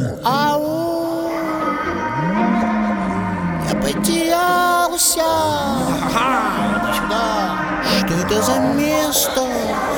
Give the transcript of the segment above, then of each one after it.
Ау, я потерялся. Иди сюда. Что это за место?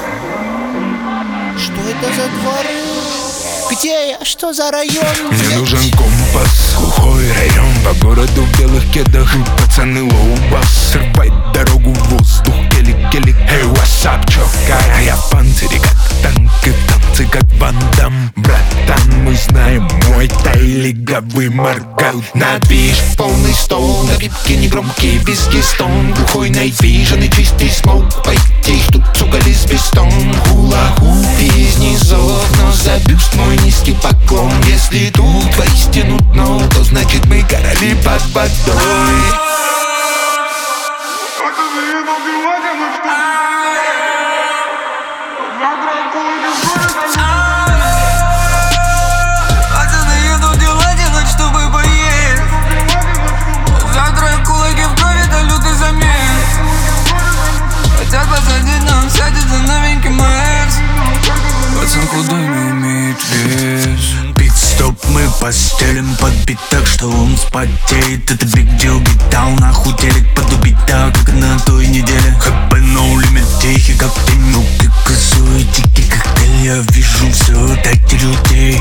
Что это за дворы? Где я? Что за район? Мне нужен компас, глухой район. По городу в белых кедах и пацаны лоу-бас. Срывай дорогу в воздух, келик-келик. Эй, what's up, чё? А я в панцире, как танки в танцы, как Ван Дам. Братан, мы знаем, мой тай лиговый моргал. На движ, полный стол, напитки негромкие, виски, стон. Глухой найт-вижен и чистый смоук. Пойти их тут, сука, лесбистон. Хула-хуп из низов, но за бюст мой низкий поклон. Если тут воистину дно, то значит мы короли под водой. Пацаны едут дела делать, чтобы поесть. Завтра кулаки в крови, это лютый замес. Хотят посадить нам, сядется новенький Мэкс. Пацан худой, но имеет вес. Пит-стоп мы постелим подбит так, что он спотеет. Это big deal, битал нахуй телек подубить так, как на той неделе. ХП no limit, тихий как тень, руки косой, дикий коктейль. Я вижу все, дайте людей.